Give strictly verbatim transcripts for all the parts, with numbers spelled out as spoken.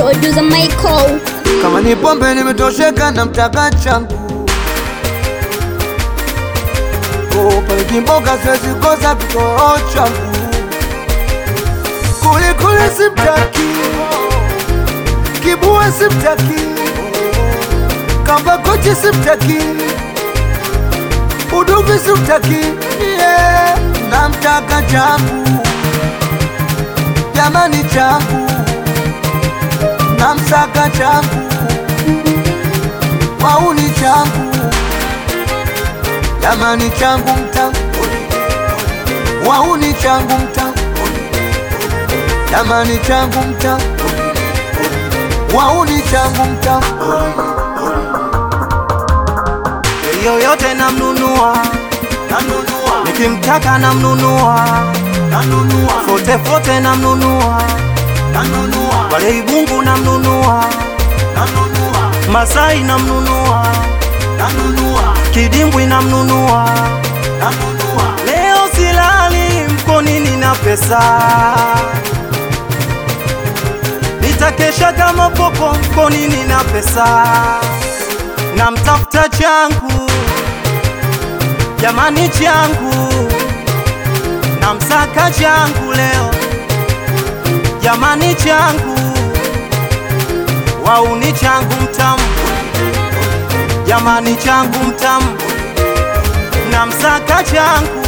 Producer Michael. Kama ni pombe nimetosheka na mtaka changu. Oh, pale kimboga siwezi kosa kitoo changu. Kuli kuli simtaki, kibue simtaki, kamba kochi simtaki, uduvi simtaki, yeah. Na mtaka changu, jamani changu, na msaka changu, wauni changu, jamani changu mta, wauni changu mta, jamani changu mta, wauni changu mta. Yoyote namnunua, namnunua, nikimtaka namnunua, namnunua, fote fote namnunua, namnunua, wale Ibungu namnunua, namnunua, Masai namnunua, namnunua, Kidimbwi namnunua, namnunua. Leo silali mkononi nina pesa, nitakesha kama popo mkononi nina pesa. Namtafuta changu, jamani changu, namsaka changu leo, jamani changu, wauni changu mtamu, jamani changu mtamu, namsaka changu.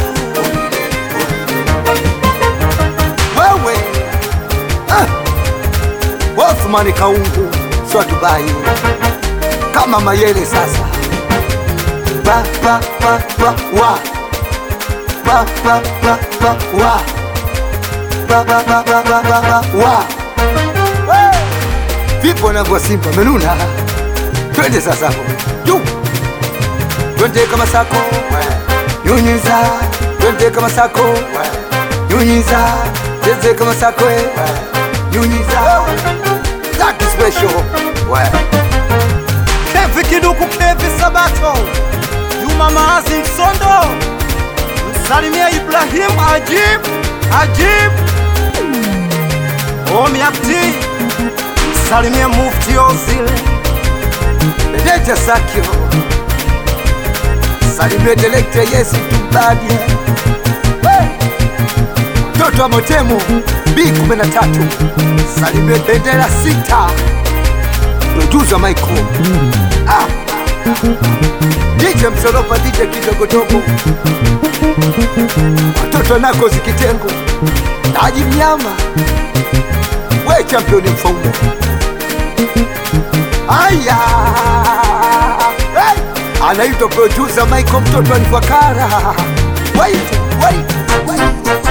Wewe ah, Othmani Kaungu swa Dubai kama Mayele sasa. Ba ba ba ba wa ba ba ba ba wa ba ba ba ba ba ba ba wa. Vipo na kwa Simba menuna. Twende sasa hapo yu, twende kama sako nyunyiza, twende kama sako nyunyiza, twende kama sako nyunyiza. Lucky special we Kevi Kiduku, Kevi Sabato, Yuma Maazi Msondo, msalimia Ibrahim Ajib, Ajib Omi Abdi, msalimia Mufti Ozil, Deja Sakyo, salimia Delekte Yesi Tumbadi, Toto wa Motemu B kumi na tatu, salimia Bendera Sita, Producer Michael. Ah, D J Msolopa, D J Kidogodogo, watoto nako zikitengo, Haji Mnyama, we champion mfaume. Aya, hey! Anaitwa Producer Michael, mtoto alifakara. Wait, wait, wait.